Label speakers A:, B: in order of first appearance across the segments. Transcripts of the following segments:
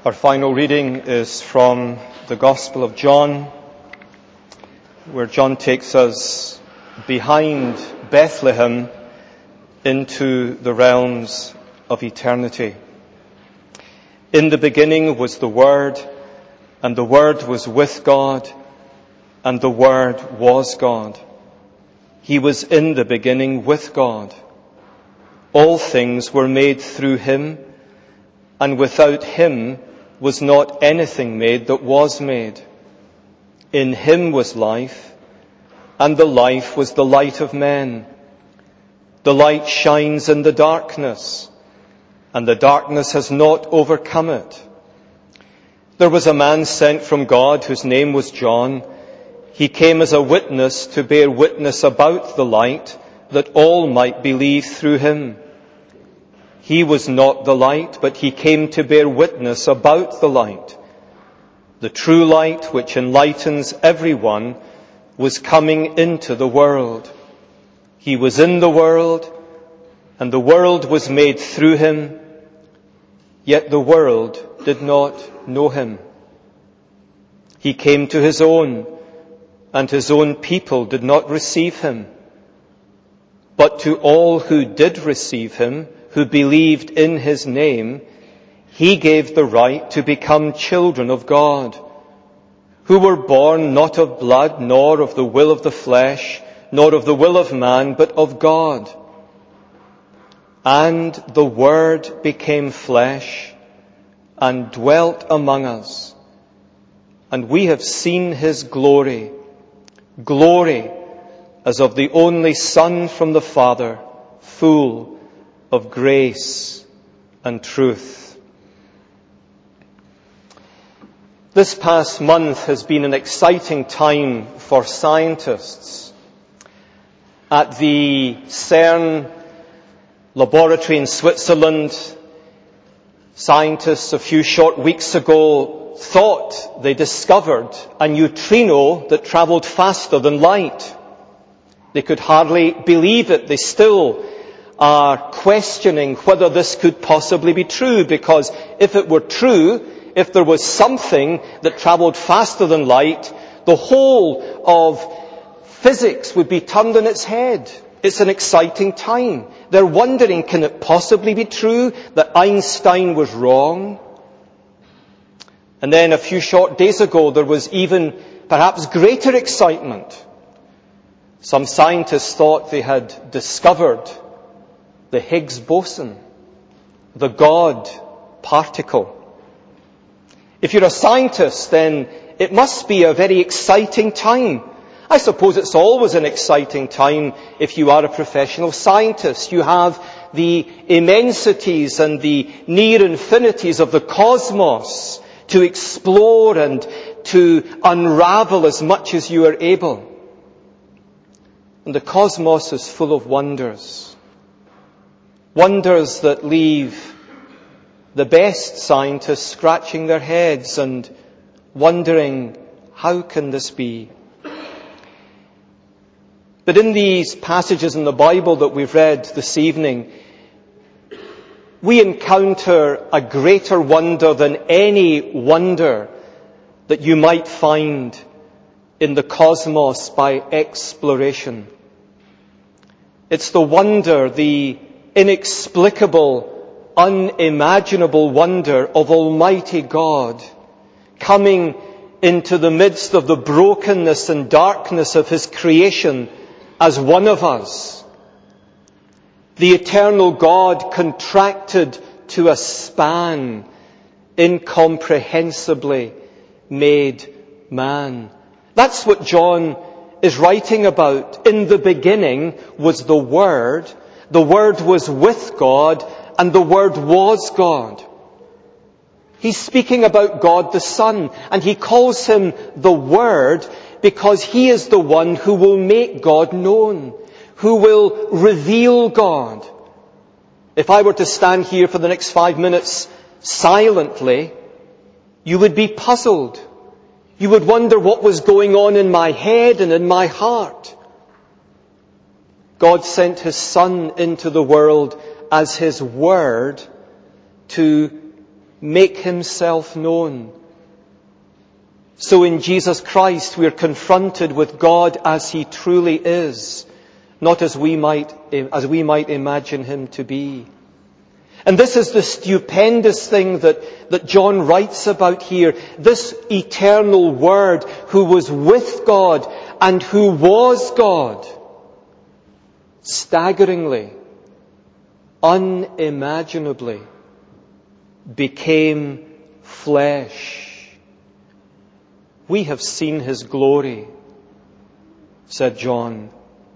A: Our final reading is from the Gospel of John, where John takes us behind Bethlehem into the realms of eternity. In the beginning was the Word, and the Word was with God, and the Word was God. He was in the beginning with God. All things were made through him, and without him was not anything made that was made. In him was life, and the life was the light of men. The light shines in the darkness, and the darkness has not overcome it. There was a man sent from God whose name was John. He came as a witness to bear witness about the light, that all might believe through him. He was not the light, but he came to bear witness about the light. The true light, which enlightens everyone, was coming into the world. He was in the world, and the world was made through him, yet the world did not know him. He came to his own, and his own people did not receive him. But to all who did receive him, who believed in his name, he gave the right to become children of God, who were born not of blood, nor of the will of the flesh, nor of the will of man, but of God. And the Word became flesh and dwelt among us, and we have seen his glory, glory as of the only Son from the Father, full of grace and truth. This past month has been an exciting time for scientists. At the CERN laboratory in Switzerland, scientists a few short weeks ago thought they discovered a neutrino that travelled faster than light. They could hardly believe it. They still are questioning whether this could possibly be true, because if it were true, if there was something that travelled faster than light, the whole of physics would be turned on its head. It's an exciting time. They're wondering, can it possibly be true that Einstein was wrong? And then a few short days ago, there was even perhaps greater excitement. Some scientists thought they had discovered the Higgs boson, the God particle. If you're a scientist, then it must be a very exciting time. I suppose it's always an exciting time if you are a professional scientist. You have the immensities and the near infinities of the cosmos to explore and to unravel as much as you are able. And the cosmos is full of wonders. Wonders that leave the best scientists scratching their heads and wondering, how can this be? But in these passages in the Bible that we've read this evening, we encounter a greater wonder than any wonder that you might find in the cosmos by exploration. It's the wonder, the inexplicable, unimaginable wonder of Almighty God coming into the midst of the brokenness and darkness of his creation as one of us. The eternal God contracted to a span, incomprehensibly made man. That's what John is writing about. In the beginning was the Word. The Word was with God, and the Word was God. He's speaking about God the Son, and he calls him the Word because he is the one who will make God known, who will reveal God. If I were to stand here for the next 5 minutes silently, you would be puzzled. You would wonder what was going on in my head and in my heart. God sent his Son into the world as his Word to make himself known. So in Jesus Christ we are confronted with God as he truly is, not as we might imagine him to be. And this is the stupendous thing that John writes about here. This eternal Word who was with God and who was God, staggeringly, unimaginably, became flesh. We have seen his glory, said John.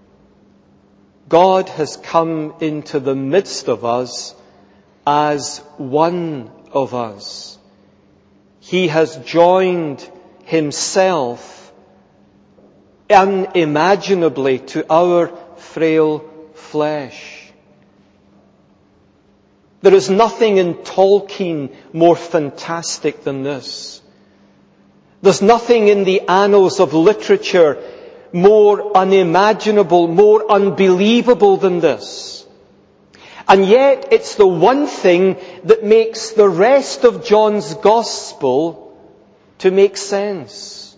A: God has come into the midst of us as one of us. He has joined himself unimaginably to our frail flesh. There is nothing in Tolkien more fantastic than this. There's nothing in the annals of literature more unimaginable, more unbelievable than this. And yet it's the one thing that makes the rest of John's Gospel to make sense.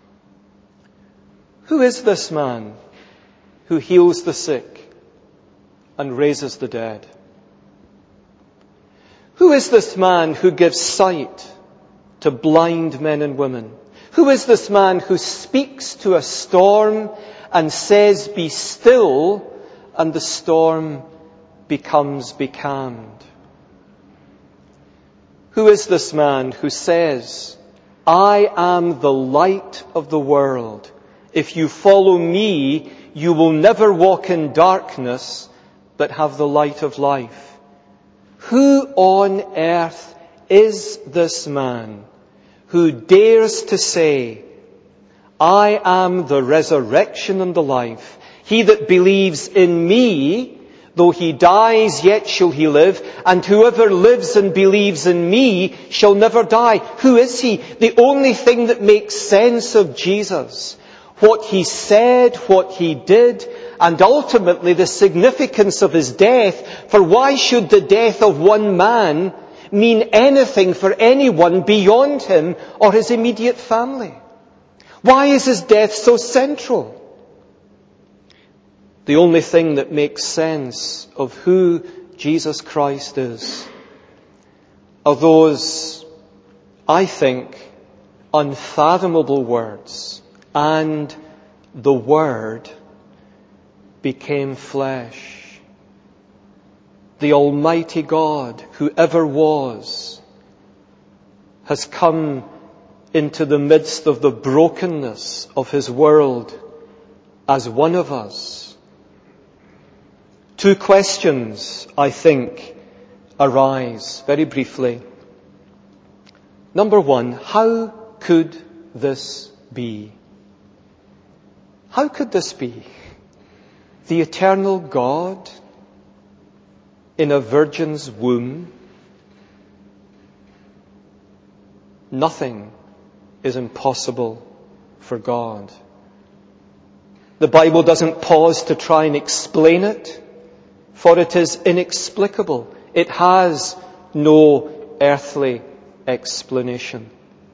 A: Who is this man who heals the sick and raises the dead? Who is this man who gives sight to blind men and women? Who is this man who speaks to a storm and says, "Be still," and the storm becomes becalmed? Who is this man who says, "I am the light of the world. If you follow me, you will never walk in darkness, but have the light of life"? Who on earth is this man who dares to say, "I am the resurrection and the life. He that believes in me, though he dies, yet shall he live. And whoever lives and believes in me shall never die"? Who is he? The only thing that makes sense of Jesus, what he said, what he did, and ultimately the significance of his death. For why should the death of one man mean anything for anyone beyond him or his immediate family? Why is his death so central? The only thing that makes sense of who Jesus Christ is are those, I think, unfathomable words, "And the Word became flesh." The Almighty God, who ever was, has come into the midst of the brokenness of his world as one of us. Two questions, I think, arise very briefly. Number one, how could this be? How could this be? The eternal God in a virgin's womb? Nothing is impossible for God. The Bible doesn't pause to try and explain it, for it is inexplicable. It has no earthly explanation.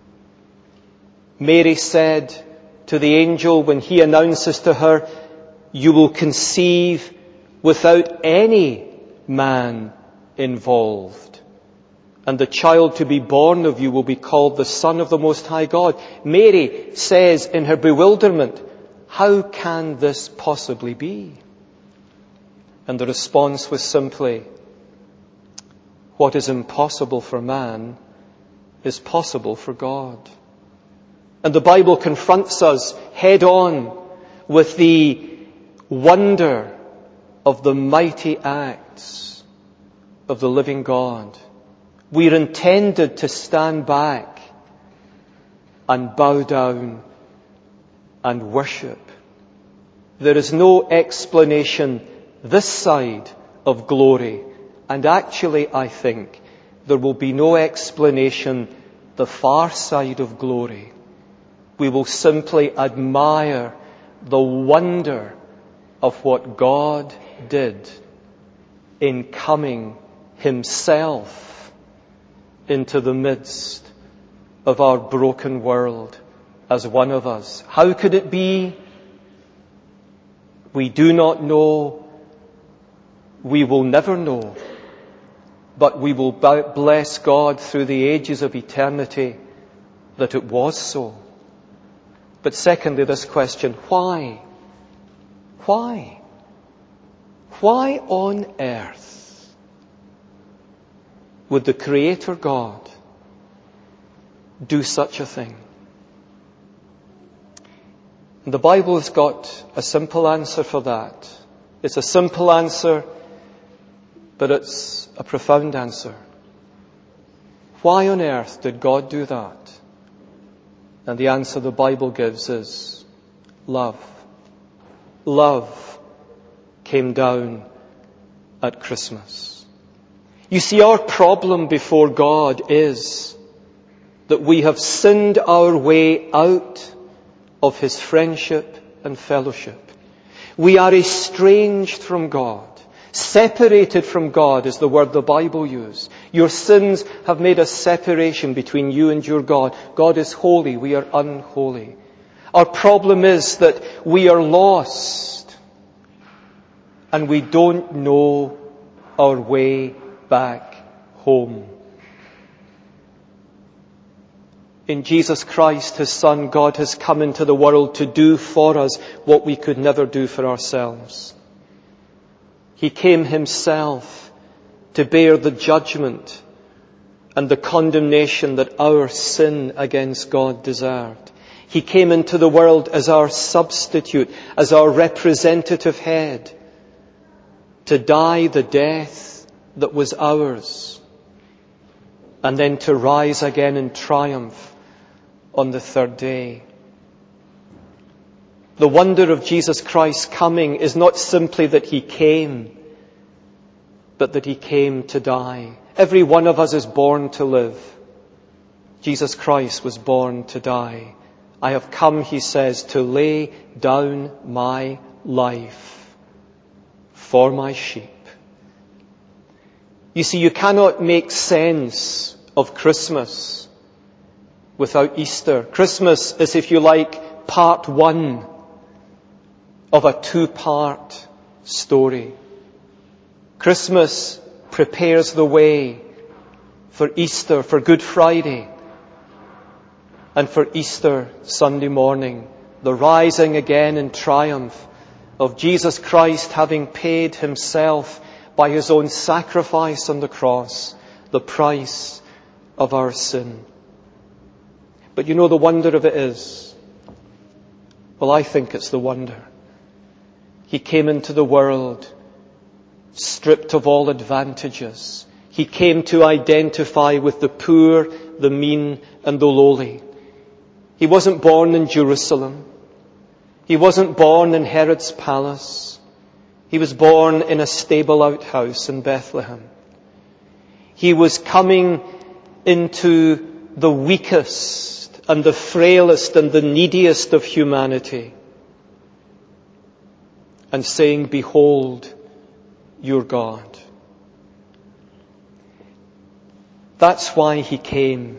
A: Mary said to the angel when he announces to her, "You will conceive without any man involved, and the child to be born of you will be called the Son of the Most High God." Mary says in her bewilderment, "How can this possibly be?" And the response was simply, "What is impossible for man is possible for God." And the Bible confronts us head on with the wonder of the mighty acts of the living God. We're intended to stand back and bow down and worship. There is no explanation this side of glory, and actually I think there will be no explanation the far side of glory. We will simply admire the wonder of what God did in coming himself into the midst of our broken world as one of us. How could it be? We do not know. We will never know. But we will bless God through the ages of eternity that it was so. But secondly, this question, why? Why? Why on earth would the Creator God do such a thing? And the Bible has got a simple answer for that. It's a simple answer, but it's a profound answer. Why on earth did God do that? And the answer the Bible gives is love. Love came down at Christmas. You see, our problem before God is that we have sinned our way out of His friendship and fellowship. We are estranged from God. Separated from God is the word the Bible uses. Your sins have made a separation between you and your God. God is holy. We are unholy. Our problem is that we are lost and we don't know our way back home. In Jesus Christ, His Son, God has come into the world to do for us what we could never do for ourselves. He came Himself to bear the judgment and the condemnation that our sin against God deserved. He came into the world as our substitute, as our representative head, to die the death that was ours, and then to rise again in triumph on the third day. The wonder of Jesus Christ's coming is not simply that He came, but that He came to die. Every one of us is born to live. Jesus Christ was born to die. I have come, He says, to lay down my life for my sheep. You see, you cannot make sense of Christmas without Easter. Christmas is, if you like, part one of a two-part story. Christmas prepares the way for Easter, for Good Friday, and for Easter Sunday morning, the rising again in triumph of Jesus Christ having paid Himself by His own sacrifice on the cross, the price of our sin. But you know, the wonder of it is, well, I think it's the wonder. He came into the world stripped of all advantages. He came to identify with the poor, the mean, and the lowly. He wasn't born in Jerusalem. He wasn't born in Herod's palace. He was born in a stable outhouse in Bethlehem. He was coming into the weakest and the frailest and the neediest of humanity, and saying, "Behold your God." That's why He came.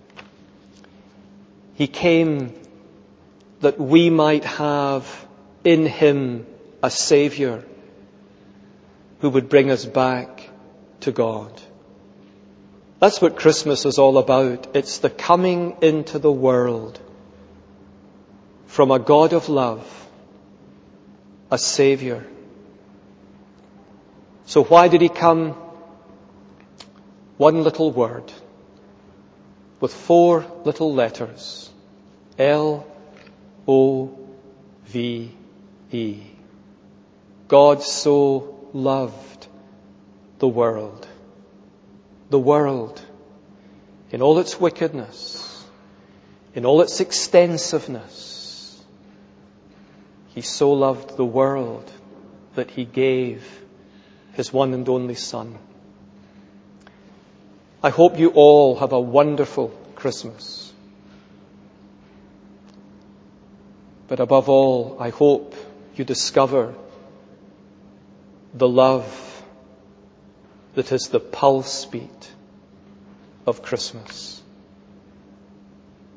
A: He came that we might have in Him a Saviour who would bring us back to God. That's what Christmas is all about. It's the coming into the world from a God of love, a Saviour. So why did He come? One little word with 4 little letters. L-O-V-E. God so loved the world. The world, in all its wickedness, in all its extensiveness. He so loved the world that He gave His one and only Son. I hope you all have a wonderful Christmas. But above all, I hope you discover the love that is the pulse beat of Christmas.